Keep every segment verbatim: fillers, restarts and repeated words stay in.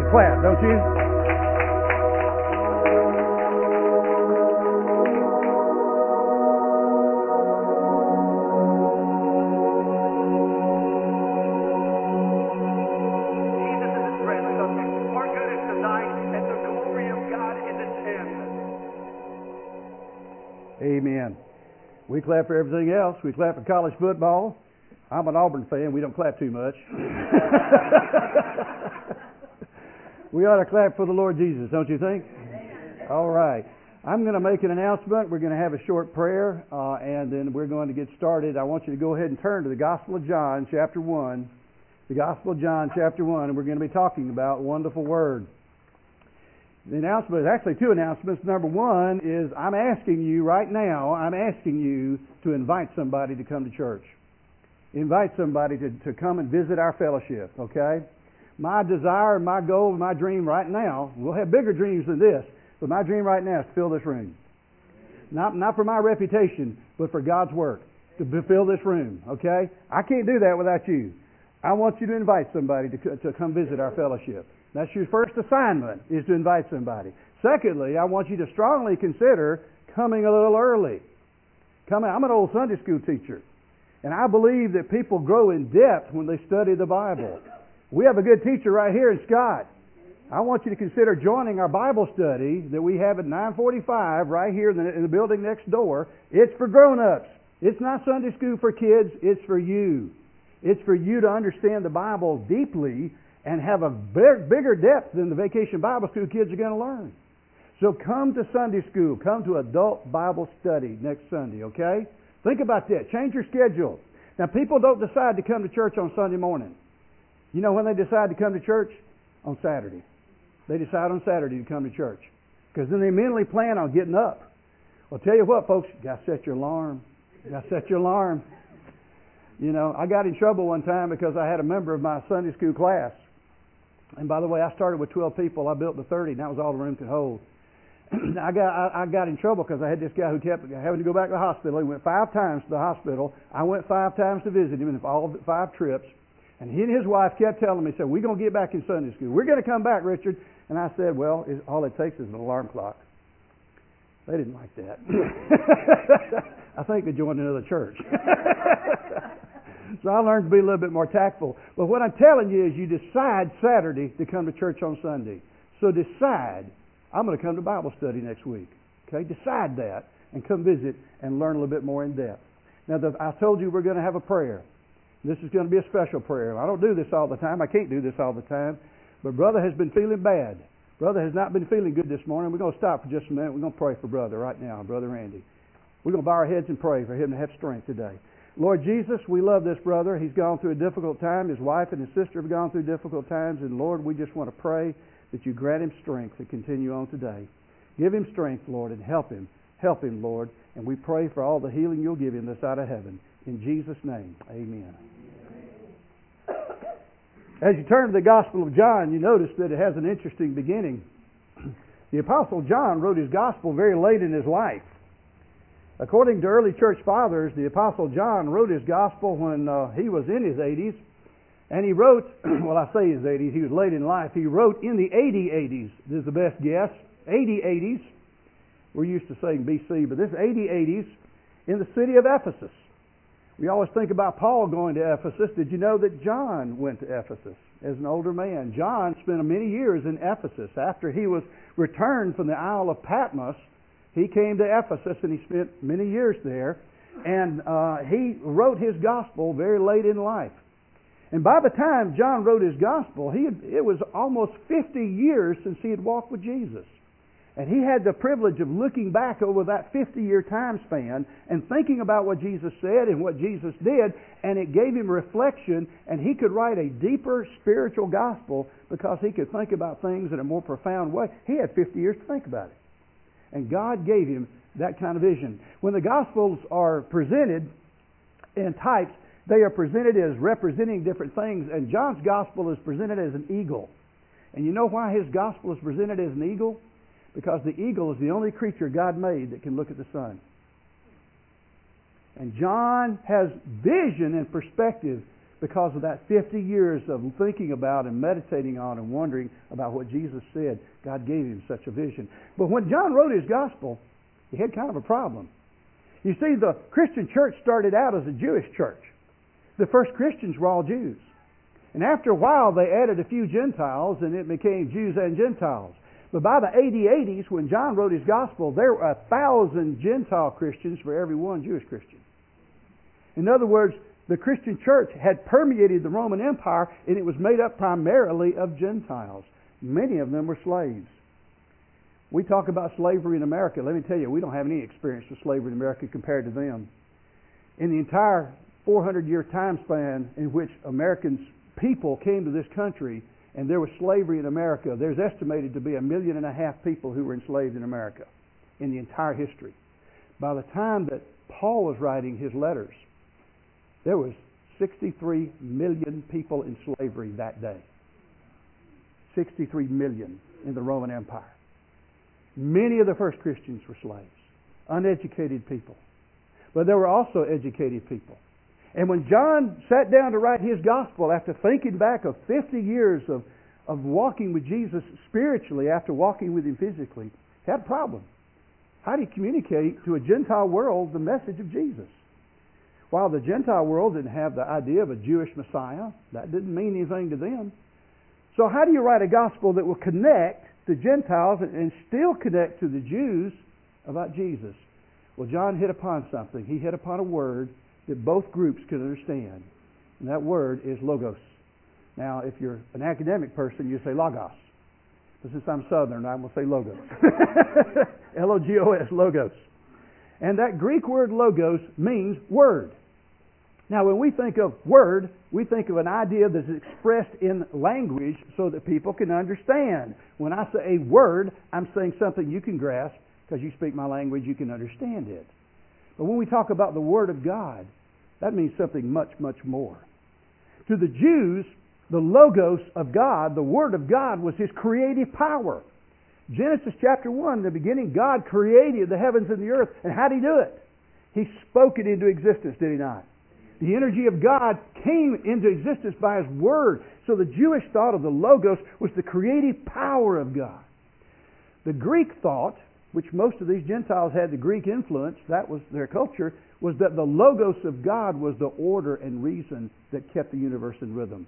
clap, don't you? Amen. We clap for everything else. We clap for college football. I'm an Auburn fan. We don't clap too much. We ought to clap for the Lord Jesus, don't you think? Amen. All right. I'm going to make an announcement. We're going to have a short prayer, uh, and then we're going to get started. I want you to go ahead and turn to the Gospel of John, chapter one. The Gospel of John, chapter one, and we're going to be talking about wonderful word. The announcement is actually two announcements. Number one is I'm asking you right now, I'm asking you to invite somebody to come to church. Invite somebody to, to come and visit our fellowship, okay? My desire, my goal, my dream right now, we'll have bigger dreams than this, but my dream right now is to fill this room. Not, not for my reputation, but for God's work, to fill this room, okay? I can't do that without you. I want you to invite somebody to, to come visit our fellowship. That's your first assignment, is to invite somebody. Secondly, I want you to strongly consider coming a little early. Coming, I'm an old Sunday school teacher, and I believe that people grow in depth when they study the Bible. We have a good teacher right here in Scott. I want you to consider joining our Bible study that we have at nine forty-five right here in the, in the building next door. It's for grown-ups. It's not Sunday school for kids. It's for you. It's for you to understand the Bible deeply and have a big, bigger depth than the Vacation Bible School kids are going to learn. So come to Sunday school. Come to adult Bible study next Sunday, okay? Think about that. Change your schedule. Now, people don't decide to come to church on Sunday morning. You know when they decide to come to church? On Saturday. They decide on Saturday to come to church. Because then they mentally plan on getting up. Well, tell you what, folks, you got to set your alarm. You got to set your alarm. You know, I got in trouble one time because I had a member of my Sunday school class. And by the way, I started with twelve people. I built to thirty, and that was all the room could hold. I got I, I got in trouble because I had this guy who kept having to go back to the hospital. He went five times to the hospital. I went five times to visit him in all five trips. And he and his wife kept telling me, said, we're going to get back in Sunday school. We're going to come back, Richard. And I said, well, it, all it takes is an alarm clock. They didn't like that. I think they joined another church. So I learned to be a little bit more tactful. But what I'm telling you is you decide Saturday to come to church on Sunday. So decide, I'm going to come to Bible study next week. Okay, decide that and come visit and learn a little bit more in depth. Now, the, I told you we're going to have a prayer. This is going to be a special prayer. I don't do this all the time. I can't do this all the time. But Brother has been feeling bad. Brother has not been feeling good this morning. We're going to stop for just a minute. We're going to pray for Brother right now, Brother Randy. We're going to bow our heads and pray for him to have strength today. Lord Jesus, we love this brother. He's gone through a difficult time. His wife and his sister have gone through difficult times. And Lord, we just want to pray that you grant him strength to continue on today. Give him strength, Lord, and help him. Help him, Lord. And we pray for all the healing you'll give him this out of heaven. In Jesus' name, amen. As you turn to the Gospel of John, you notice that it has an interesting beginning. The Apostle John wrote his Gospel very late in his life. According to early church fathers, the Apostle John wrote his Gospel when uh, he was in his eighties. And he wrote, well, I say his eighties, he was late in life. He wrote in the A D eighties. This is the best guess. A D eighties. We're used to saying B C, but this is A D eighties in the city of Ephesus. We always think about Paul going to Ephesus. Did you know that John went to Ephesus as an older man? John spent many years in Ephesus. After he was returned from the Isle of Patmos, he came to Ephesus and he spent many years there. And uh, he wrote his gospel very late in life. And by the time John wrote his gospel, he had, it was almost fifty years since he had walked with Jesus. And he had the privilege of looking back over that fifty-year time span and thinking about what Jesus said and what Jesus did, and it gave him reflection, and he could write a deeper spiritual gospel because he could think about things in a more profound way. He had fifty years to think about it. And God gave him that kind of vision. When the Gospels are presented in types, they are presented as representing different things, and John's Gospel is presented as an eagle. And you know why his Gospel is presented as an eagle? Because the eagle is the only creature God made that can look at the sun. And John has vision and perspective because of that fifty years of thinking about and meditating on and wondering about what Jesus said. God gave him such a vision. But when John wrote his gospel, he had kind of a problem. You see, the Christian church started out as a Jewish church. The first Christians were all Jews. And after a while, they added a few Gentiles, and it became Jews and Gentiles. But by the A D eighties, when John wrote his gospel, there were a thousand Gentile Christians for every one Jewish Christian. In other words, the Christian church had permeated the Roman Empire, and it was made up primarily of Gentiles. Many of them were slaves. We talk about slavery in America. Let me tell you, we don't have any experience with slavery in America compared to them. In the entire four hundred year time span in which Americans, people came to this country, and there was slavery in America, there's estimated to be a million and a half people who were enslaved in America in the entire history. By the time that Paul was writing his letters, there was sixty-three million people in slavery that day. sixty-three million in the Roman Empire. Many of the first Christians were slaves, uneducated people. But there were also educated people. And when John sat down to write his gospel after thinking back of fifty years of, of walking with Jesus spiritually after walking with him physically, he had a problem. How do you communicate to a Gentile world the message of Jesus? While the Gentile world didn't have the idea of a Jewish Messiah, that didn't mean anything to them. So how do you write a gospel that will connect the Gentiles and still connect to the Jews about Jesus? Well, John hit upon something. He hit upon a word that both groups could understand. And that word is logos. Now, if you're an academic person, you say logos. But since I'm Southern, I'm going to say logos. L O G O S, logos. And that Greek word logos means word. Now, when we think of word, we think of an idea that's expressed in language so that people can understand. When I say a word, I'm saying something you can grasp because you speak my language, you can understand it. But when we talk about the Word of God, that means something much, much more. To the Jews, the logos of God, the Word of God, was His creative power. Genesis chapter one, in the beginning, God created the heavens and the earth. And how did He do it? He spoke it into existence, did He not? The energy of God came into existence by His Word. So the Jewish thought of the logos was the creative power of God. The Greek thought, which most of these Gentiles had the Greek influence, that was their culture, was that the logos of God was the order and reason that kept the universe in rhythm.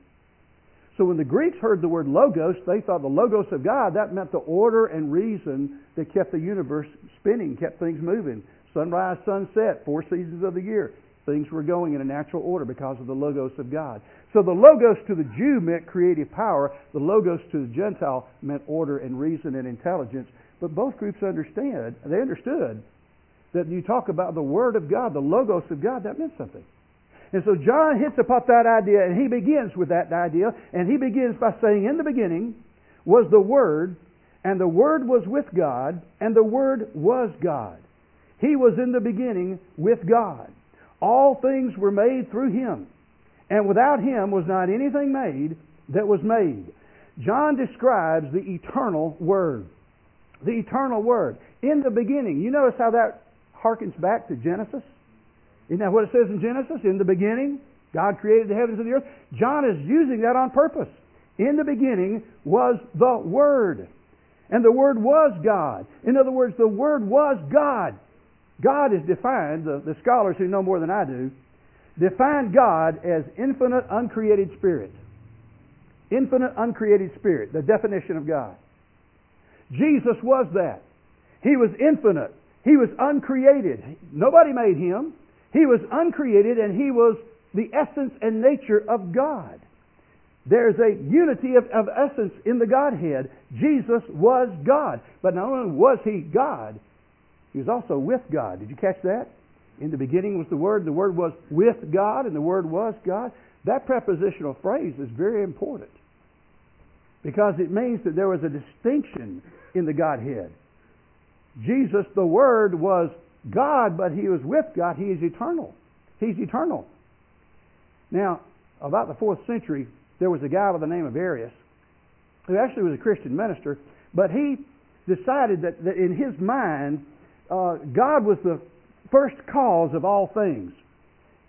So when the Greeks heard the word logos, they thought the logos of God, that meant the order and reason that kept the universe spinning, kept things moving. Sunrise, sunset, four seasons of the year. Things were going in a natural order because of the logos of God. So the logos to the Jew meant creative power. The logos to the Gentile meant order and reason and intelligence. But both groups understand, they understood that you talk about the Word of God, the logos of God, that meant something. And so John hits upon that idea, and he begins with that idea, and he begins by saying, in the beginning was the Word, and the Word was with God, and the Word was God. He was in the beginning with God. All things were made through Him, and without Him was not anything made that was made. John describes the eternal Word. The eternal Word. In the beginning. You notice how that harkens back to Genesis? Isn't that what it says in Genesis? In the beginning, God created the heavens and the earth. John is using that on purpose. In the beginning was the Word. And the Word was God. In other words, the Word was God. God is defined, the, the scholars who know more than I do, define God as infinite uncreated spirit. Infinite uncreated spirit, the definition of God. Jesus was that. He was infinite. He was uncreated. Nobody made Him. He was uncreated, and He was the essence and nature of God. There's a unity of, of essence in the Godhead. Jesus was God. But not only was He God, He was also with God. Did you catch that? In the beginning was the Word, and the Word was with God, and the Word was God. That prepositional phrase is very important because it means that there was a distinction in the Godhead. Jesus, the Word, was God, but He was with God. He is eternal. He's eternal. Now, about the fourth century, there was a guy by the name of Arius who actually was a Christian minister, but he decided that, that in his mind, uh, God was the first cause of all things.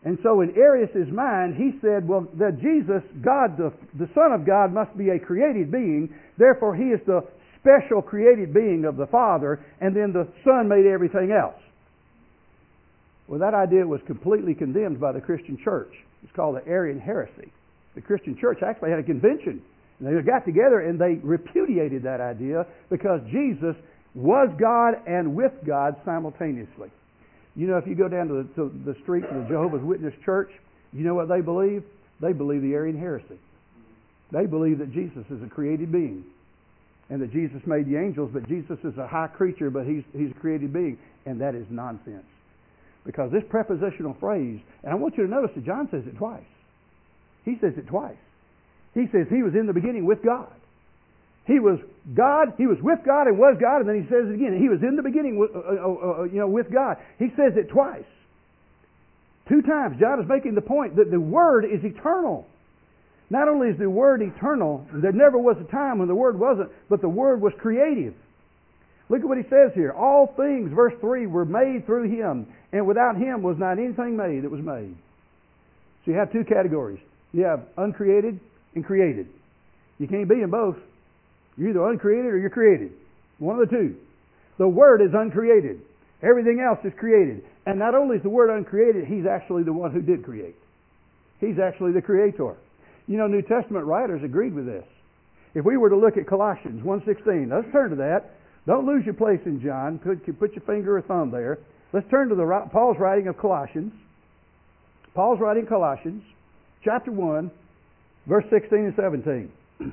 And so in Arius' mind, he said, well, that Jesus, God, the, the Son of God, must be a created being. Therefore, he is the special created being of the Father, and then the Son made everything else. Well, that idea was completely condemned by the Christian church. It's called the Arian heresy. The Christian church actually had a convention. And they got together and they repudiated that idea because Jesus was God and with God simultaneously. You know, if you go down to the, to the streets of the Jehovah's Witness Church, you know what they believe? They believe the Arian heresy. They believe that Jesus is a created being and that Jesus made the angels, but Jesus is a high creature, but he's, he's a created being. And that is nonsense. Because this prepositional phrase, and I want you to notice that John says it twice. He says it twice. He says he was in the beginning with God. He was God, he was with God and was God, and then he says it again. He was in the beginning with, uh, uh, uh, you know, with God. He says it twice. Two times John is making the point that the Word is eternal. Not only is the Word eternal, there never was a time when the Word wasn't, but the Word was creative. Look at what he says here. All things, verse three, were made through Him, and without Him was not anything made that was made. So you have two categories. You have uncreated and created. You can't be in both. You're either uncreated or you're created. One of the two. The Word is uncreated. Everything else is created. And not only is the Word uncreated, He's actually the one who did create. He's actually the Creator. You know, New Testament writers agreed with this. If we were to look at Colossians one sixteen, let's turn to that. Don't lose your place in John. Put, put your finger or thumb there. Let's turn to the Paul's writing of Colossians. Paul's writing Colossians, chapter one, verse sixteen and seventeen.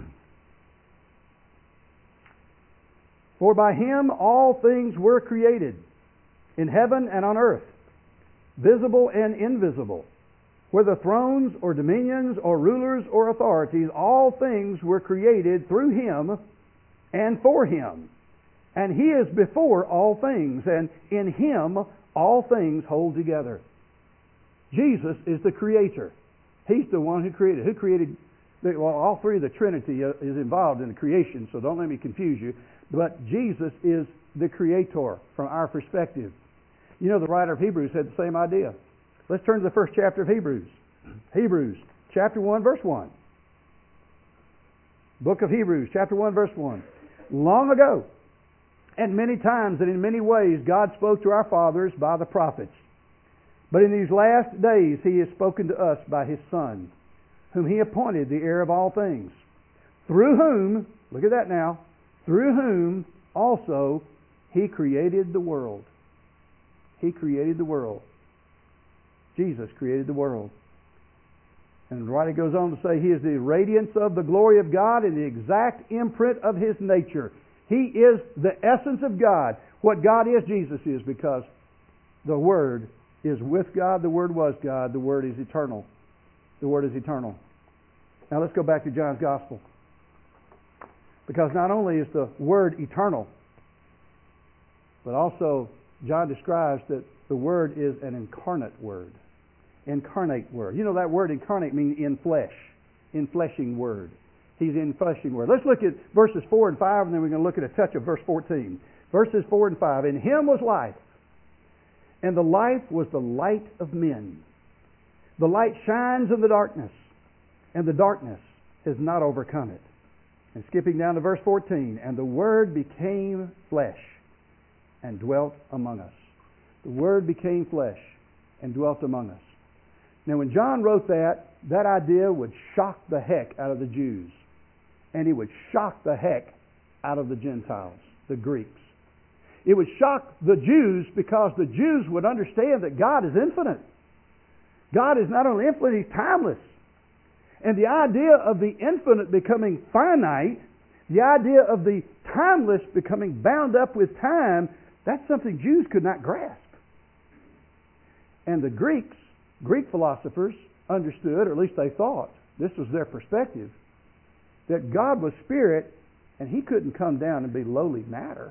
For by Him all things were created, in heaven and on earth, visible and invisible. Whether thrones or dominions or rulers or authorities, all things were created through Him and for Him. And He is before all things, and in Him all things hold together. Jesus is the Creator. He's the one who created. Who created? Well, all three of the Trinity is involved in the creation, so don't let me confuse you. But Jesus is the Creator from our perspective. You know, the writer of Hebrews had the same idea. Let's turn to the first chapter of Hebrews. Hebrews, chapter one, verse one. Book of Hebrews, chapter one, verse one. Long ago, and many times and in many ways, God spoke to our fathers by the prophets. But in these last days He has spoken to us by His Son, whom He appointed the heir of all things, through whom, look at that now, through whom also He created the world. He created the world. Jesus created the world. And the writer goes on to say He is the radiance of the glory of God and the exact imprint of His nature. He is the essence of God. What God is, Jesus is, because the Word is with God, the Word was God, the Word is eternal. The Word is eternal. Now let's go back to John's Gospel. Because not only is the Word eternal, but also John describes that the Word is an incarnate Word. Incarnate Word. You know that word incarnate means in flesh. Infleshing Word. He's in fleshing Word. Let's look at verses four and five, and then we're going to look at a touch of verse fourteen. Verses four and five. In Him was life, and the life was the light of men. The light shines in the darkness, and the darkness has not overcome it. And skipping down to verse fourteen, and the Word became flesh and dwelt among us. The Word became flesh and dwelt among us. Now when John wrote that, that idea would shock the heck out of the Jews. And it would shock the heck out of the Gentiles, the Greeks. It would shock the Jews because the Jews would understand that God is infinite. God is not only infinite, He's timeless. And the idea of the infinite becoming finite, the idea of the timeless becoming bound up with time, that's something Jews could not grasp. And the Greeks, Greek philosophers, understood, or at least they thought, this was their perspective, that God was spirit and He couldn't come down and be lowly matter.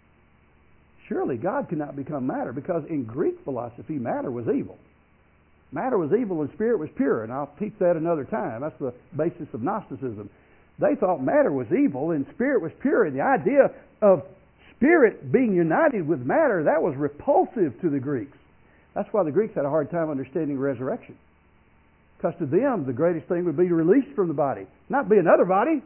Surely God could not become matter, because in Greek philosophy, matter was evil. Matter was evil and spirit was pure, and I'll teach that another time. That's the basis of Gnosticism. They thought matter was evil and spirit was pure, and the idea of spirit being united with matter, that was repulsive to the Greeks. That's why the Greeks had a hard time understanding resurrection. Because to them, the greatest thing would be to release from the body, not be another body.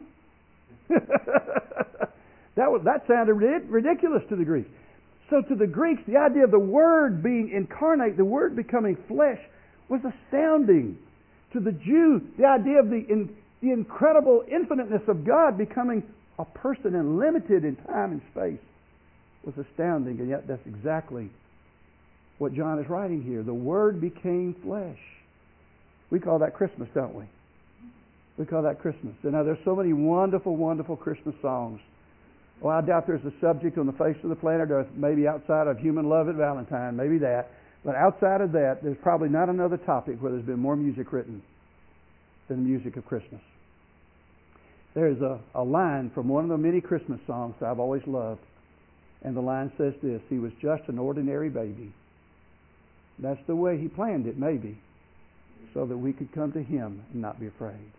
that was, that sounded ridiculous to the Greeks. So to the Greeks, the idea of the Word being incarnate, the Word becoming flesh, was astounding. To the Jew, the idea of the, in, the incredible infiniteness of God becoming a person and limited in time and space was astounding. And yet that's exactly what John is writing here. The Word became flesh. We call that Christmas, don't we? We call that Christmas. And now there's so many wonderful, wonderful Christmas songs. Well, I doubt there's a subject on the face of the planet Earth, maybe outside of human love at Valentine, maybe that. But outside of that, there's probably not another topic where there's been more music written than the music of Christmas. There's a, a line from one of the many Christmas songs that I've always loved. And the line says this: He was just an ordinary baby. That's the way He planned it, maybe, so that we could come to Him and not be afraid.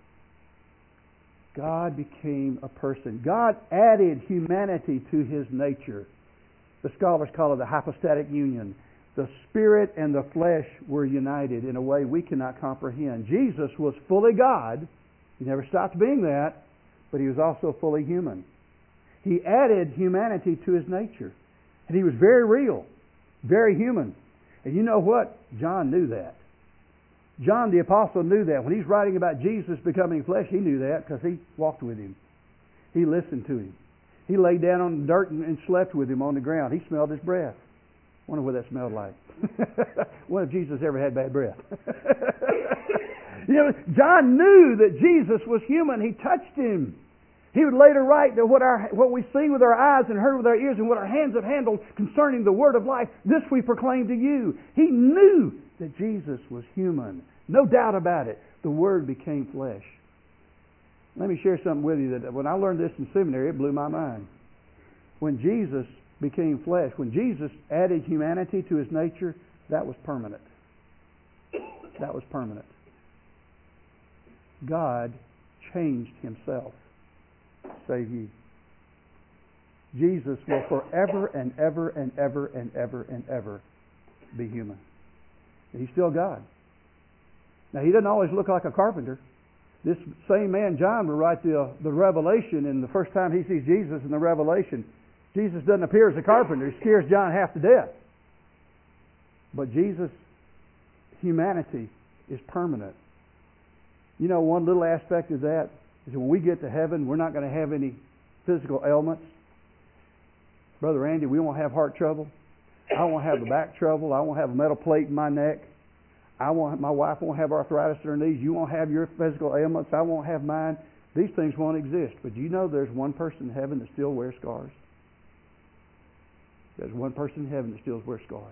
God became a person. God added humanity to His nature. The scholars call it the hypostatic union. The spirit and the flesh were united in a way we cannot comprehend. Jesus was fully God. He never stopped being that, but He was also fully human. He added humanity to His nature. And He was very real, very human. And you know what? John knew that. John the Apostle knew that. When he's writing about Jesus becoming flesh, he knew that because he walked with Him. He listened to Him. He laid down on the dirt and, and slept with Him on the ground. He smelled His breath. Wonder what that smelled like. Wonder if Jesus ever had bad breath. You know, John knew that Jesus was human. He touched Him. He would later write that what our what we see with our eyes and heard with our ears and what our hands have handled concerning the Word of life, this we proclaim to you. He knew that Jesus was human. No doubt about it. The Word became flesh. Let me share something with you that when I learned this in seminary, it blew my mind. When Jesus became flesh, when Jesus added humanity to His nature, that was permanent. That was permanent. God changed Himself. Save ye. Jesus will forever and ever and ever and ever and ever be human. He's still God. Now, He doesn't always look like a carpenter. This same man, John, will write the, the Revelation, and the first time he sees Jesus in the Revelation, Jesus doesn't appear as a carpenter. He scares John half to death. But Jesus' humanity is permanent. You know, one little aspect of that is when we get to heaven, we're not going to have any physical ailments. Brother Andy, we won't have heart trouble. I won't have a back trouble. I won't have a metal plate in my neck. I won't. My wife won't have arthritis in her knees. You won't have your physical ailments. I won't have mine. These things won't exist. But you know there's one person in heaven that still wears scars. There's one person in heaven that still wears scars.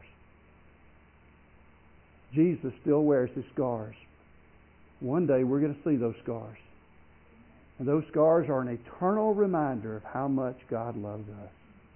Jesus still wears His scars. One day we're going to see those scars. And those scars are an eternal reminder of how much God loves us.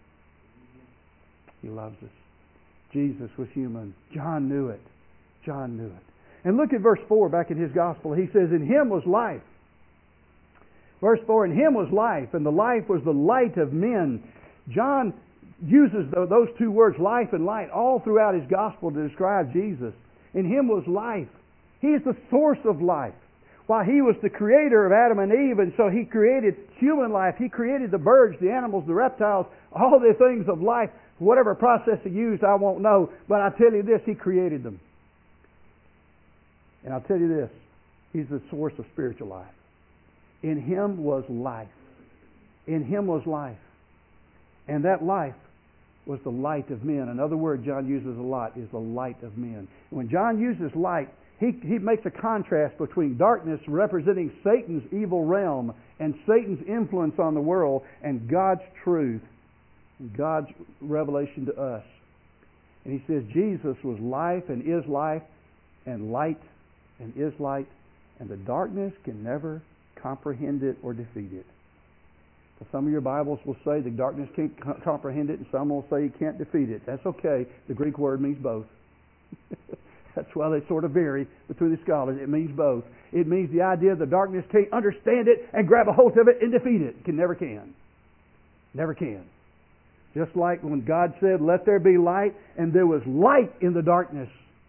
He loves us. Jesus was human. John knew it. John knew it. And look at verse four back in his gospel. He says, in Him was life. Verse four, in Him was life, and the life was the light of men. John uses those two words, life and light, all throughout his gospel to describe Jesus. In Him was life. He is the source of life. While He was the creator of Adam and Eve, and so He created human life. He created the birds, the animals, the reptiles, all the things of life. Whatever process He used, I won't know. But I tell you this, He created them. And I'll tell you this, He's the source of spiritual life. In Him was life. In Him was life. And that life was the light of men. Another word John uses a lot is the light of men. When John uses light, He, he makes a contrast between darkness representing Satan's evil realm and Satan's influence on the world and God's truth, God's revelation to us. And he says Jesus was life and is life and light and is light, and the darkness can never comprehend it or defeat it. So some of your Bibles will say the darkness can't co- comprehend it, and some will say it can't defeat it. That's okay. The Greek word means both. That's why they sort of vary between the scholars. It means both. It means the idea the darkness can't understand it and grab a hold of it and defeat it. It can never can. Never can. Just like when God said, let there be light, and there was light in the darkness.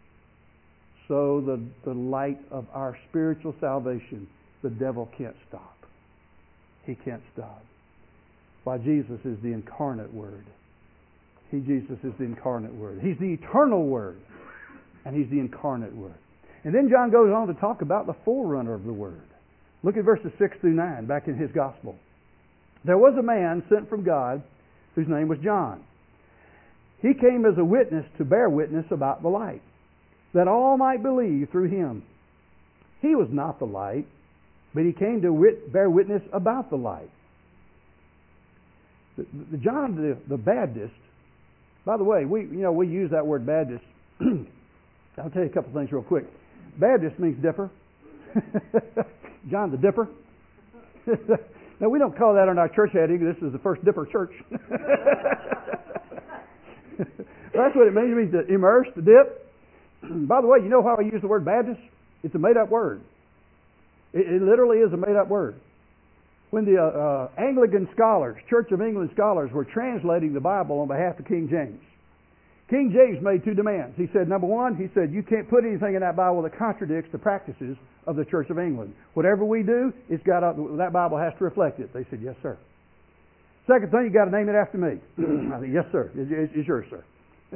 so the, the light of our spiritual salvation, the devil can't stop. He can't stop. Why, Jesus is the incarnate Word. He, Jesus, is the incarnate Word. He's the eternal Word, and He's the incarnate Word. And then John goes on to talk about the forerunner of the Word. Look at verses six through nine, back in his Gospel. There was a man sent from God whose name was John. He came as a witness to bear witness about the light, that all might believe through him. He was not the light, but he came to wit, bear witness about the light. The, the John the, the Baptist, by the way, we you know we use that word Baptist. I'll tell you a couple things real quick. Baptist means dipper. John the Dipper. Now, we don't call that on our church heading. This is the first dipper church. That's what it means. It means to immerse, to dip. By the way, you know how I use the word Baptist? It's a made-up word. It, it literally is a made-up word. When the uh, uh, Anglican scholars, Church of England scholars, were translating the Bible on behalf of King James, King James made two demands. He said, number one, he said, you can't put anything in that Bible that contradicts the practices of the Church of England. Whatever we do, it's got to, that Bible has to reflect it. They said, yes, sir. Second thing, you got to name it after me. I said, yes, sir. It's, it's yours, sir.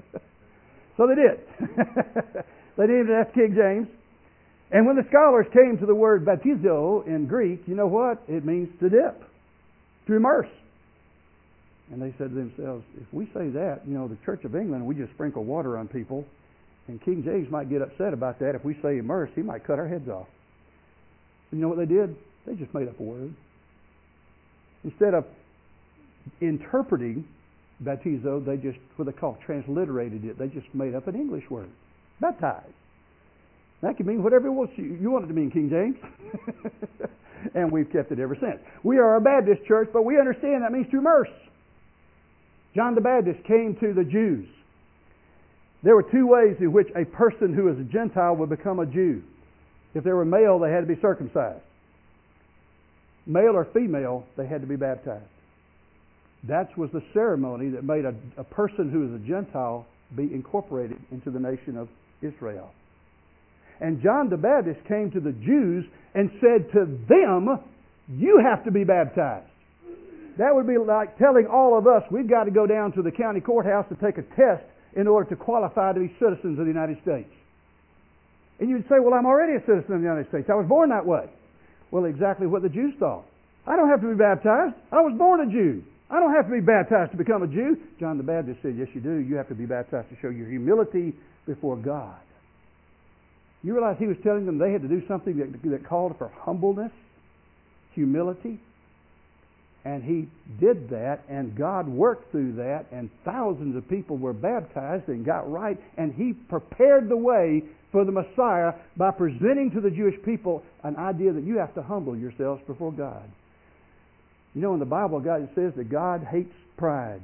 So they did. They named it after King James. And when the scholars came to the word baptizo in Greek, you know what? It means to dip, to immerse. And they said to themselves, if we say that, you know, the Church of England, we just sprinkle water on people, and King James might get upset about that. If we say immerse, he might cut our heads off. And you know what they did? They just made up a word. Instead of interpreting baptizo, they just, what they call transliterated it. They just made up an English word. Baptize. That can mean whatever it was you want it to mean, King James. And we've kept it ever since. We are a Baptist church, but we understand that means to immerse. John the Baptist came to the Jews. There were two ways in which a person who is a Gentile would become a Jew. If they were male, they had to be circumcised. Male or female, they had to be baptized. That was the ceremony that made a, a person who is a Gentile be incorporated into the nation of Israel. And John the Baptist came to the Jews and said to them, you have to be baptized. That would be like telling all of us we've got to go down to the county courthouse to take a test in order to qualify to be citizens of the United States. And you'd say, well, I'm already a citizen of the United States. I was born that way. Well, exactly what the Jews thought. I don't have to be baptized. I was born a Jew. I don't have to be baptized to become a Jew. John the Baptist said, yes, you do. You have to be baptized to show your humility before God. You realize he was telling them they had to do something that, that called for humbleness, humility. And he did that, and God worked through that, and thousands of people were baptized and got right, and he prepared the way for the Messiah by presenting to the Jewish people an idea that you have to humble yourselves before God. You know, in the Bible, God says that God hates pride,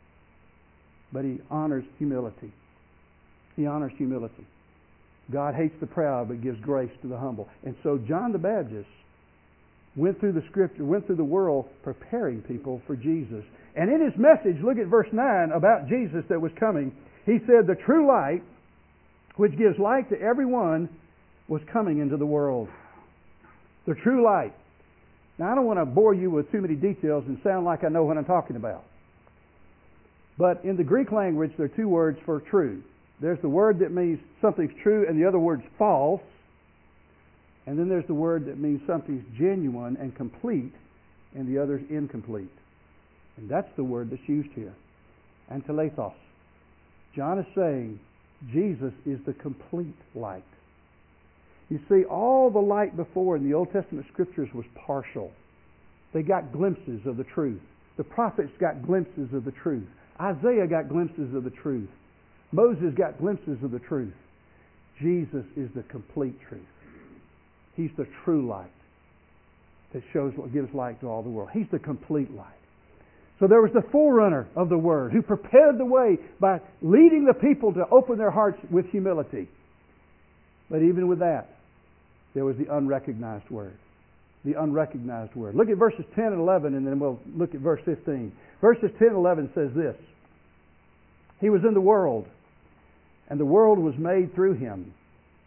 but he honors humility. He honors humility. God hates the proud, but gives grace to the humble. And so John the Baptist went through the scripture, went through the world preparing people for Jesus. And in his message, look at verse nine about Jesus that was coming. He said, the true light, which gives light to everyone, was coming into the world. The true light. Now, I don't want to bore you with too many details and sound like I know what I'm talking about. But in the Greek language, there are two words for true. There's the word that means something's true, and the other word's false. And then there's the word that means something's genuine and complete, and the other's incomplete. And that's the word that's used here. Antelethos. John is saying Jesus is the complete light. You see, all the light before in the Old Testament Scriptures was partial. They got glimpses of the truth. The prophets got glimpses of the truth. Isaiah got glimpses of the truth. Moses got glimpses of the truth. Jesus is the complete truth. He's the true light that shows, gives light to all the world. He's the complete light. So there was the forerunner of the Word who prepared the way by leading the people to open their hearts with humility. But even with that, there was the unrecognized Word. The unrecognized Word. Look at verses ten and eleven, and then we'll look at verse fifteen. Verses ten and eleven says this: He was in the world, and the world was made through Him.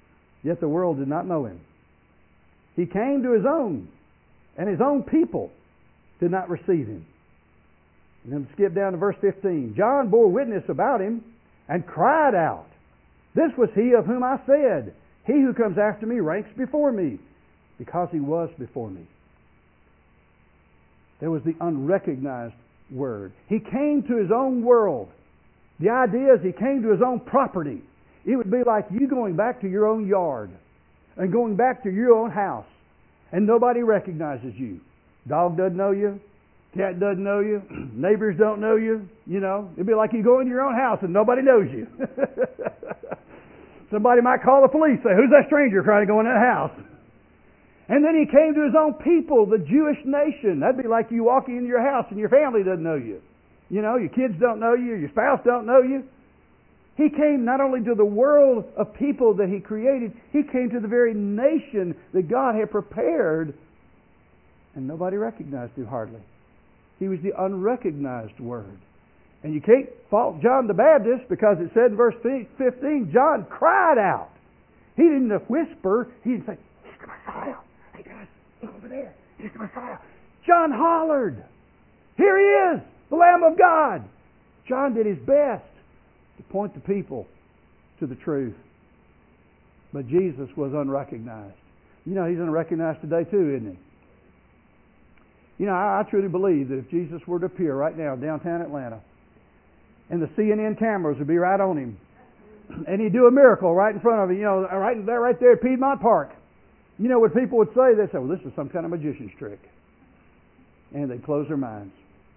yet the world did not know him. He came to his own, and his own people did not receive him. And then skip down to verse fifteen. John bore witness about him and cried out, "This was he of whom I said, he who comes after me ranks before me, because he was before me." There was the unrecognized Word. He came to his own world. The idea is he came to his own property. It would be like you going back to your own yard and going back to your own house, and nobody recognizes you. Dog doesn't know you. Cat doesn't know you. Neighbors don't know you. You know, it'd be like you go into your own house and nobody knows you. Somebody might call the police, say, "Who's that stranger trying to go in that house?" And then he came to his own people, the Jewish nation. That'd be like you walking into your house and your family doesn't know you. You know, your kids don't know you, your spouse don't know you. He came not only to the world of people that he created, he came to the very nation that God had prepared, and nobody recognized him hardly. He was the unrecognized Word. And you can't fault John the Baptist, because it said in verse fifteen, John cried out. He didn't whisper. He didn't say, "He's the Messiah. Hey guys, look over there. He's the Messiah." John hollered. Here he is, the Lamb of God. John did his best to point the people to the truth. But Jesus was unrecognized. You know, he's unrecognized today too, isn't he? You know, I, I truly believe that if Jesus were to appear right now in downtown Atlanta, and the C N N cameras would be right on him, and he'd do a miracle right in front of him, you know, right there, right there at Piedmont Park, you know what people would say? They'd say, "Well, this is some kind of magician's trick." And they'd close their minds.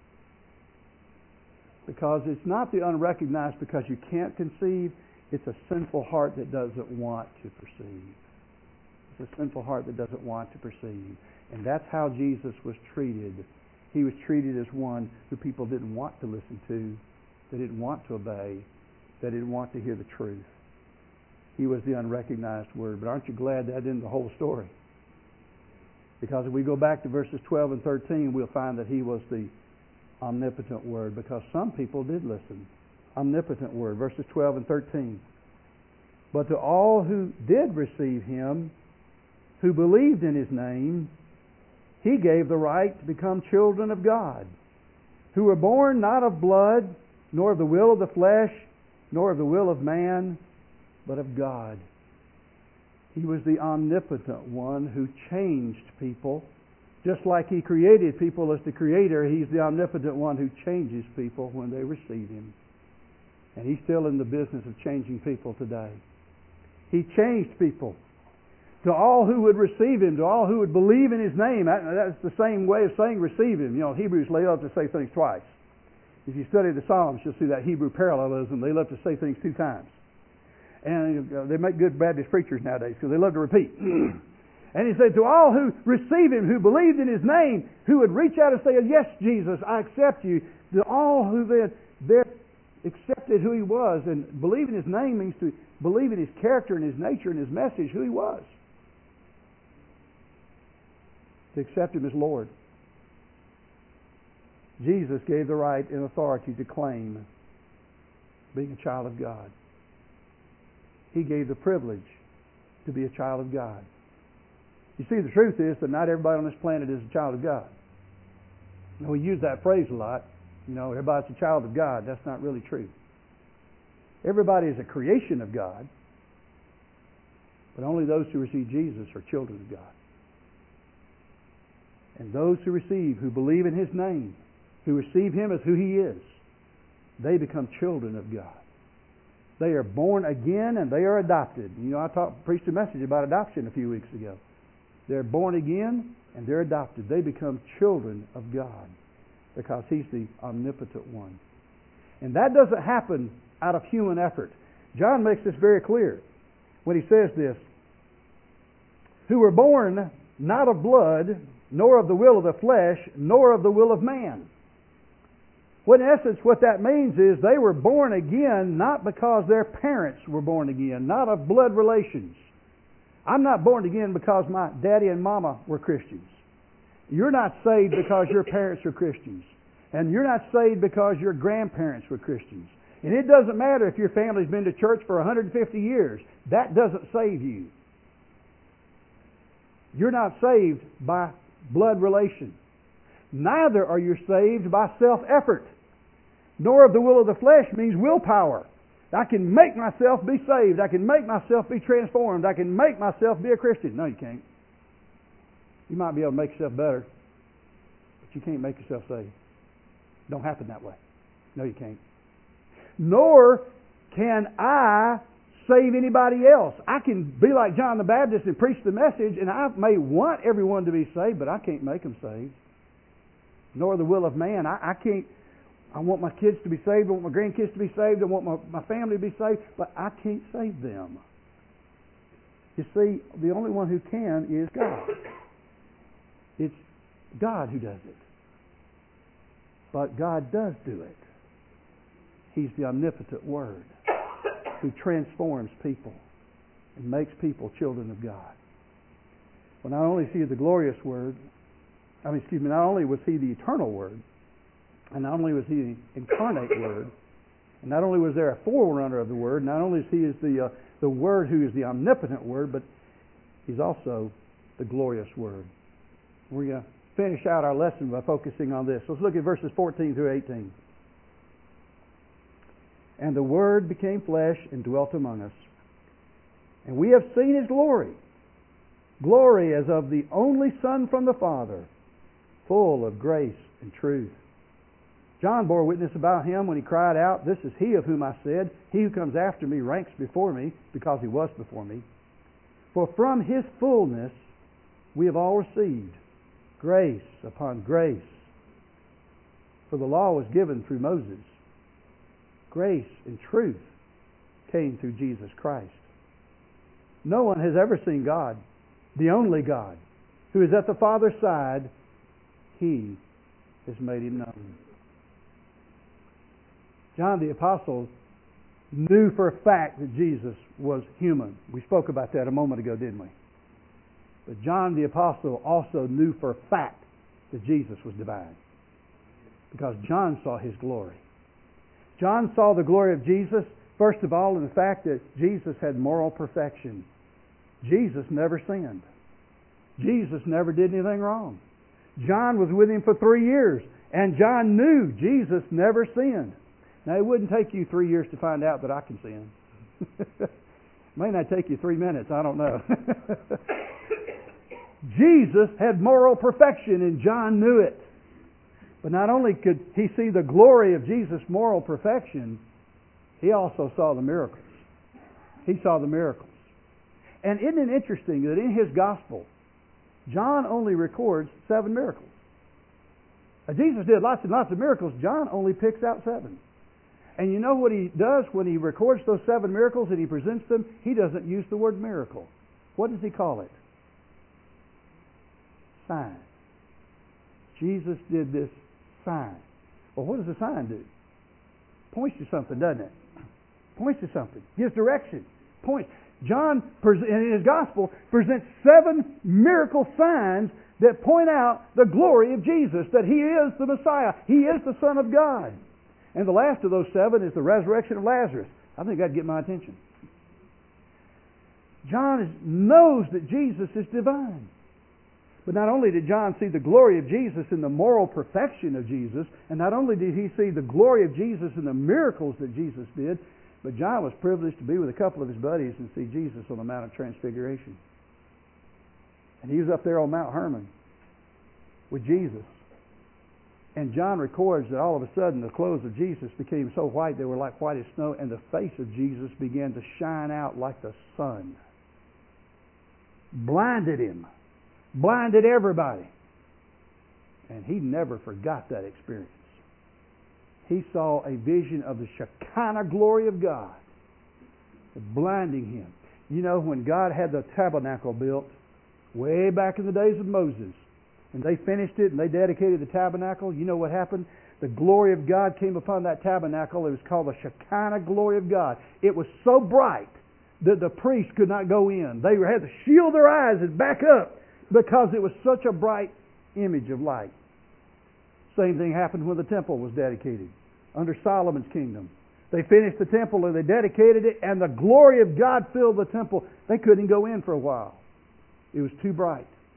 Because it's not the unrecognized because you can't conceive. It's a sinful heart that doesn't want to perceive. It's a sinful heart that doesn't want to perceive. And that's how Jesus was treated. He was treated as one who people didn't want to listen to, they didn't want to obey, they didn't want to hear the truth. He was the unrecognized Word. But aren't you glad that isn't the whole story? Because if we go back to verses twelve and thirteen, we'll find that he was the omnipotent Word, because some people did listen. Omnipotent Word, verses twelve and thirteen. But to all who did receive him, who believed in his name, he gave the right to become children of God, who were born not of blood, nor of the will of the flesh, nor of the will of man, but of God. He was the omnipotent one who changed people. Just like he created people as the creator, he's the omnipotent one who changes people when they receive him. And he's still in the business of changing people today. He changed people. To all who would receive him, to all who would believe in his name. That, that's the same way of saying receive him. You know, Hebrews, they love to say things twice. If you study the Psalms, you'll see that Hebrew parallelism. They love to say things two times. And they make good Baptist preachers nowadays because they love to repeat. And he said, to all who receive him, who believed in his name, who would reach out and say, "Yes, Jesus, I accept you." To all who then, then accepted who he was, and believe in his name means to believe in his character and his nature and his message, who he was. To accept him as Lord. Jesus gave the right and authority to claim being a child of God. He gave the privilege to be a child of God. You see, the truth is that not everybody on this planet is a child of God. Now, we use that phrase a lot. You know, everybody's a child of God. That's not really true. Everybody is a creation of God, but only those who receive Jesus are children of God. And those who receive, who believe in his name, who receive him as who he is, they become children of God. They are born again and they are adopted. You know, I taught, preached a message about adoption a few weeks ago. They're born again and they're adopted. They become children of God because he's the omnipotent one. And that doesn't happen out of human effort. John makes this very clear when he says this, who were born not of blood, nor of the will of the flesh, nor of the will of man. Well, in essence, what that means is they were born again not because their parents were born again, not of blood relations. I'm not born again because my daddy and mama were Christians. You're not saved because your parents are Christians. And you're not saved because your grandparents were Christians. And it doesn't matter if your family's been to church for one hundred fifty years. That doesn't save you. You're not saved by blood relation. Neither are you saved by self-effort. Nor of the will of the flesh means willpower. I can make myself be saved. I can make myself be transformed. I can make myself be a Christian. No, you can't. You might be able to make yourself better, but you can't make yourself saved. Don't happen that way. No, you can't. Nor can I save anybody else. I can be like John the Baptist and preach the message, and I may want everyone to be saved, but I can't make them saved. Nor the will of man. I, I can't. I want my kids to be saved. I want my grandkids to be saved. I want my, my family to be saved, but I can't save them. You see, the only one who can is God. It's God who does it. But God does do it. He's the omnipotent Word who transforms people and makes people children of God. Well, not only is He the glorious Word, I mean, excuse me, not only was He the eternal Word, and not only was He the incarnate Word, and not only was there a forerunner of the Word, not only is He is the uh, the Word who is the omnipotent Word, but He's also the glorious Word. We're going to finish out our lesson by focusing on this. Let's look at verses fourteen through eighteen. And the Word became flesh and dwelt among us. And we have seen His glory, glory as of the only Son from the Father, full of grace and truth. John bore witness about Him when he cried out, "This is He of whom I said, He who comes after me ranks before me, because He was before me. For from His fullness we have all received grace upon grace. For the law was given through Moses. Grace and truth came through Jesus Christ. No one has ever seen God, the only God, who is at the Father's side. He has made Him known." John the Apostle knew for a fact that Jesus was human. We spoke about that a moment ago, didn't we? But John the Apostle also knew for a fact that Jesus was divine, because John saw His glory. John saw the glory of Jesus, first of all, in the fact that Jesus had moral perfection. Jesus never sinned. Jesus never did anything wrong. John was with Him for three years, and John knew Jesus never sinned. Now, it wouldn't take you three years to find out that I can sin. It may not take you three minutes, I don't know. Jesus had moral perfection, and John knew it. But not only could he see the glory of Jesus' moral perfection, he also saw the miracles. He saw the miracles. And isn't it interesting that in his gospel, John only records seven miracles? Now, Jesus did lots and lots of miracles. John only picks out seven. And you know what he does when he records those seven miracles and he presents them? He doesn't use the word miracle. What does he call it? Sign. Jesus did this sign. Well, what does a sign do? Points to something, doesn't it? Points to something. Gives direction. Points. John, in his gospel, presents seven miracle signs that point out the glory of Jesus, that He is the Messiah. He is the Son of God. And the last of those seven is the resurrection of Lazarus. I think that'd get my attention. John is, knows that Jesus is divine. But not only did John see the glory of Jesus in the moral perfection of Jesus, and not only did he see the glory of Jesus in the miracles that Jesus did, but John was privileged to be with a couple of his buddies and see Jesus on the Mount of Transfiguration. And he was up there on Mount Hermon with Jesus. And John records that all of a sudden the clothes of Jesus became so white they were like white as snow, and the face of Jesus began to shine out like the sun. Blinded him. Blinded everybody. And he never forgot that experience. He saw a vision of the Shekinah glory of God blinding him. You know, when God had the tabernacle built way back in the days of Moses, and they finished it and they dedicated the tabernacle, you know what happened? The glory of God came upon that tabernacle. It was called the Shekinah glory of God. It was so bright that the priests could not go in. They had to shield their eyes and back up because it was such a bright image of light. Same thing happened when the temple was dedicated under Solomon's kingdom. They finished the temple and they dedicated it, and the glory of God filled the temple. They couldn't go in for a while. It was too bright.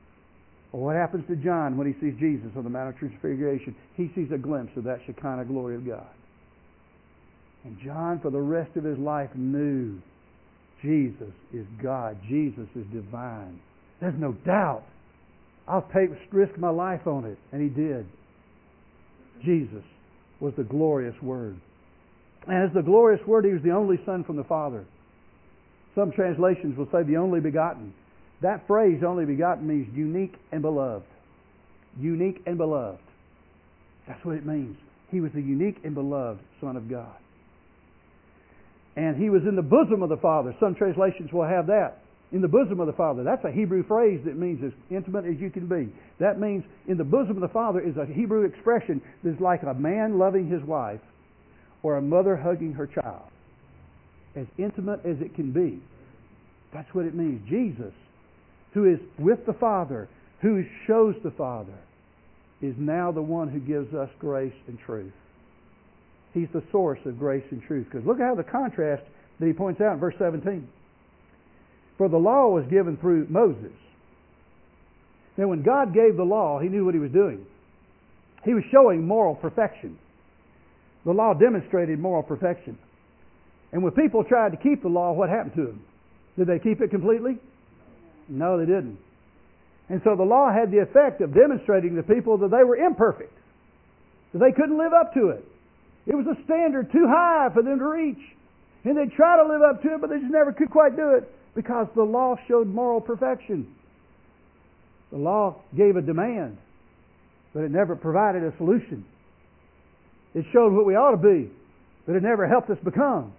Well, what happens to John when he sees Jesus on the Mount of Transfiguration? He sees a glimpse of that Shekinah glory of God. And John, for the rest of his life, knew Jesus is God. Jesus is divine. There's no doubt. I'll take, risk my life on it. And he did. Jesus was the glorious Word. And as the glorious Word, He was the only Son from the Father. Some translations will say the only begotten. That phrase, only begotten, means unique and beloved. Unique and beloved. That's what it means. He was the unique and beloved Son of God. And He was in the bosom of the Father. Some translations will have that. In the bosom of the Father. That's a Hebrew phrase that means as intimate as you can be. That means in the bosom of the Father is a Hebrew expression that's like a man loving his wife or a mother hugging her child. As intimate as it can be. That's what it means. Jesus, who is with the Father, who shows the Father, is now the one who gives us grace and truth. He's the source of grace and truth. Because look at how the contrast that he points out in verse seventeen. For the law was given through Moses. Now when God gave the law, He knew what He was doing. He was showing moral perfection. The law demonstrated moral perfection. And when people tried to keep the law, what happened to them? Did they keep it completely? No, they didn't. And so the law had the effect of demonstrating to people that they were imperfect. That they couldn't live up to it. It was a standard too high for them to reach. And they'd try to live up to it, but they just never could quite do it because the law showed moral perfection. The law gave a demand, but it never provided a solution. It showed what we ought to be, but it never helped us become.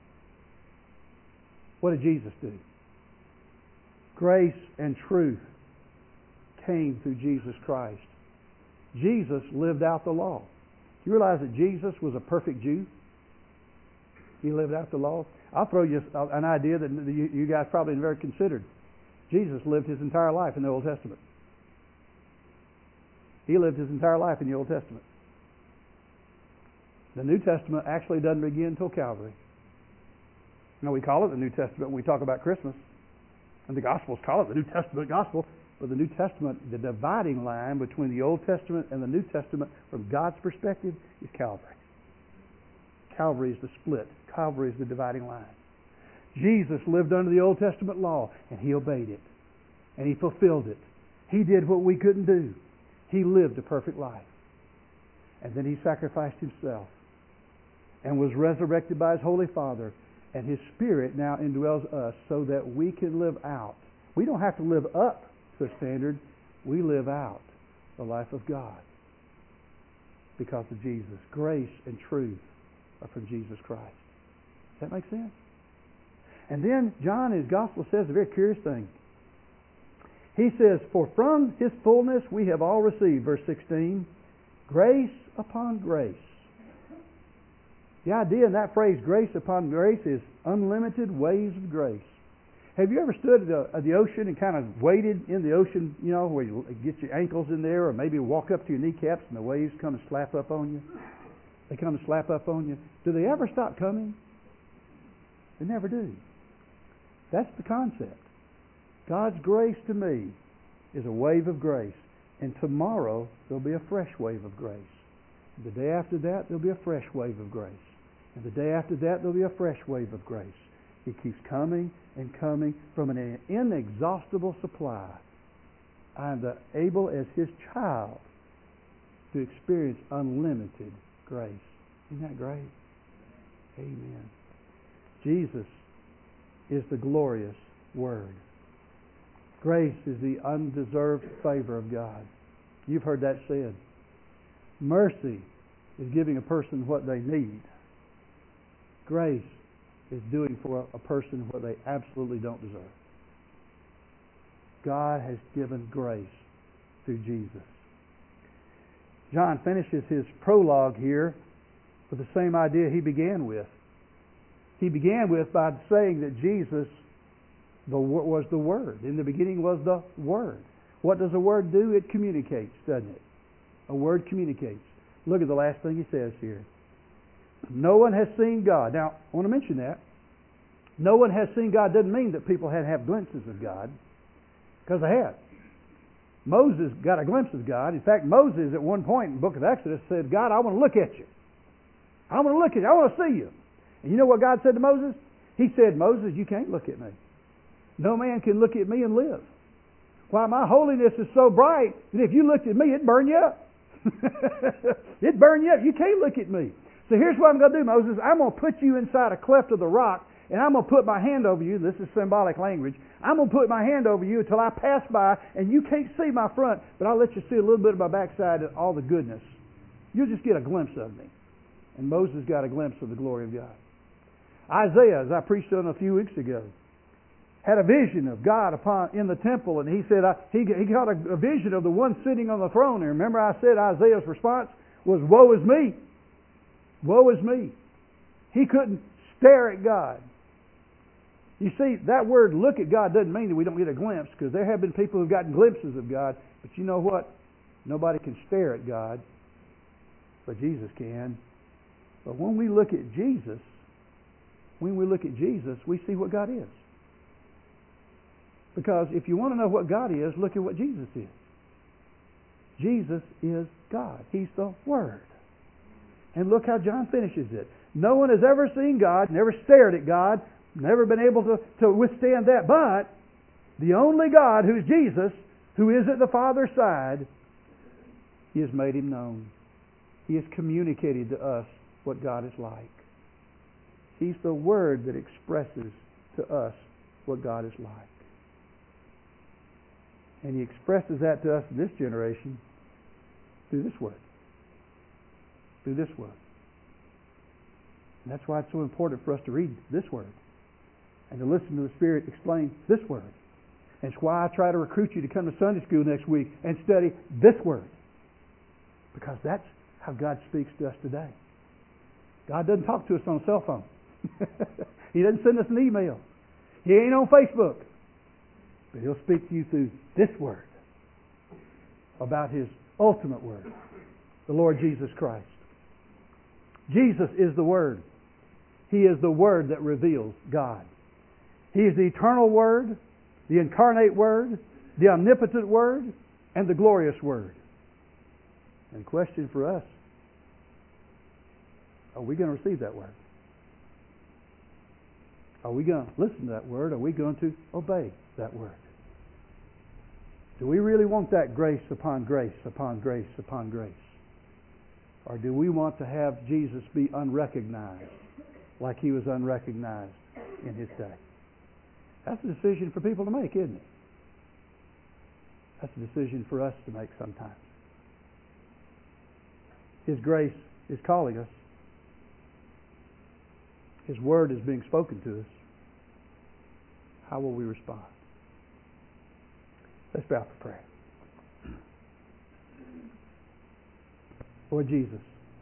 What did Jesus do? Grace and truth came through Jesus Christ. Jesus lived out the law. Do you realize that Jesus was a perfect Jew? He lived out the law. I'll throw you an idea that you guys probably never considered. Jesus lived His entire life in the Old Testament. He lived His entire life in the Old Testament. The New Testament actually doesn't begin until Calvary. You know, we call it the New Testament when we talk about Christmas. And the Gospels call it the New Testament Gospel. But the New Testament, the dividing line between the Old Testament and the New Testament from God's perspective is Calvary. Calvary is the split. Calvary is the dividing line. Jesus lived under the Old Testament law, and He obeyed it. And He fulfilled it. He did what we couldn't do. He lived a perfect life. And then He sacrificed Himself and was resurrected by His Holy Father. And His Spirit now indwells us so that we can live out. We don't have to live up to a standard. We live out the life of God because of Jesus. Grace and truth are from Jesus Christ. Does that make sense? And then John in his Gospel says a very curious thing. He says, for from His fullness we have all received, verse sixteen, grace upon grace. The idea in that phrase, grace upon grace, is unlimited waves of grace. Have you ever stood at the, at the ocean and kind of waded in the ocean, you know, where you get your ankles in there or maybe walk up to your kneecaps and the waves come and slap up on you? They come and slap up on you. Do they ever stop coming? They never do. That's the concept. God's grace to me is a wave of grace. And tomorrow there'll be a fresh wave of grace. And the day after that there'll be a fresh wave of grace. And the day after that there'll be a fresh wave of grace. It keeps coming and coming from an inexhaustible supply. I am the, able as His child to experience unlimited grace. Isn't that great? Amen. Jesus is the glorious Word. Grace is the undeserved favor of God. You've heard that said. Mercy is giving a person what they need. Grace is doing for a person what they absolutely don't deserve. God has given grace through Jesus. John finishes his prologue here with the same idea he began with. He began with by saying that Jesus the, was the Word. In the beginning was the Word. What does a word do? It communicates, doesn't it? A word communicates. Look at the last thing he says here. No one has seen God. Now, I want to mention that. No one has seen God doesn't mean that people had to have glimpses of God. Because they had. Moses got a glimpse of God. In fact, Moses at one point in the book of Exodus said, God, I want to look at you. I want to look at you. I want to see you. And you know what God said to Moses? He said, Moses, you can't look at me. No man can look at me and live. Why, my holiness is so bright that if you looked at me, it'd burn you up. It'd burn you up. You can't look at me. So here's what I'm going to do, Moses. I'm going to put you inside a cleft of the rock, and I'm going to put my hand over you. This is symbolic language. I'm going to put my hand over you until I pass by, and you can't see my front, but I'll let you see a little bit of my backside and all the goodness. You'll just get a glimpse of me. And Moses got a glimpse of the glory of God. Isaiah, as I preached on a few weeks ago, had a vision of God upon in the temple, and he said uh, he he got a, a vision of the one sitting on the throne. And remember, I said Isaiah's response was, "Woe is me! Woe is me!" He couldn't stare at God. You see, that word "look at God" doesn't mean that we don't get a glimpse, because there have been people who've gotten glimpses of God. But you know what? Nobody can stare at God, but Jesus can. But when we look at Jesus, when we look at Jesus, we see what God is. Because if you want to know what God is, look at what Jesus is. Jesus is God. He's the Word. And look how John finishes it. No one has ever seen God, never stared at God, never been able to, to withstand that. But the only God, who's Jesus, who is at the Father's side, He has made Him known. He has communicated to us what God is like. He's the Word that expresses to us what God is like. And He expresses that to us in this generation through this Word. Through this Word. And that's why it's so important for us to read this Word and to listen to the Spirit explain this Word. And it's why I try to recruit you to come to Sunday school next week and study this Word. Because that's how God speaks to us today. God doesn't talk to us on a cell phone. He doesn't send us an email. He ain't on Facebook. But He'll speak to you through this Word about His ultimate Word, the Lord Jesus Christ. Jesus is the Word. He is the Word that reveals God. He is the eternal Word, the incarnate Word, the omnipotent Word, and the glorious Word. And the question for us, are we going to receive that Word? Are we going to listen to that Word? Are we going to obey that Word? Do we really want that grace upon grace upon grace upon grace? Or do we want to have Jesus be unrecognized like He was unrecognized in His day? That's a decision for people to make, isn't it? That's a decision for us to make sometimes. His grace is calling us. His Word is being spoken to us. How will we respond? Let's bow for prayer. Lord Jesus,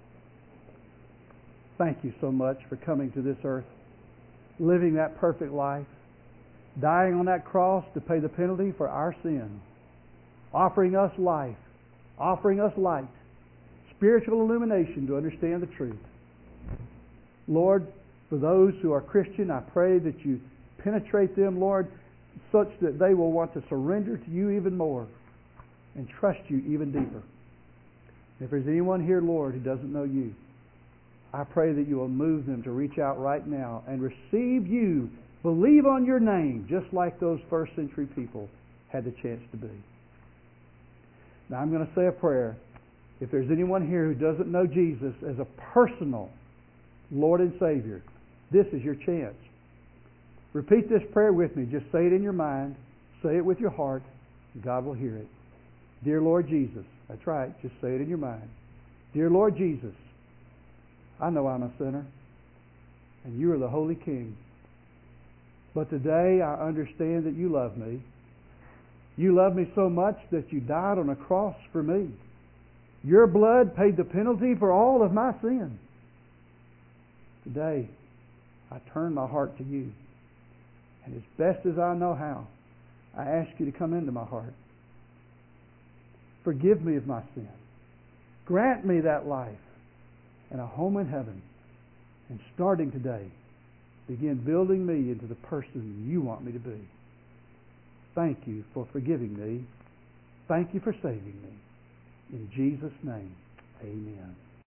thank You so much for coming to this earth, living that perfect life, dying on that cross to pay the penalty for our sin, offering us life, offering us light, spiritual illumination to understand the truth. Lord, for those who are Christian, I pray that You penetrate them, Lord, such that they will want to surrender to You even more and trust You even deeper. If there's anyone here, Lord, who doesn't know You, I pray that You will move them to reach out right now and receive You, believe on Your name, just like those first century people had the chance to be. Now I'm going to say a prayer. If there's anyone here who doesn't know Jesus as a personal Lord and Savior, this is your chance. Repeat this prayer with me. Just say it in your mind. Say it with your heart. And God will hear it. Dear Lord Jesus. That's right. Just say it in your mind. Dear Lord Jesus, I know I'm a sinner, and You are the Holy King. But today I understand that You love me. You love me so much that You died on a cross for me. Your blood paid the penalty for all of my sin. Today, I turn my heart to You. And as best as I know how, I ask You to come into my heart. Forgive me of my sin. Grant me that life and a home in heaven. And starting today, begin building me into the person You want me to be. Thank You for forgiving me. thank you for saving me. In Jesus' name, amen.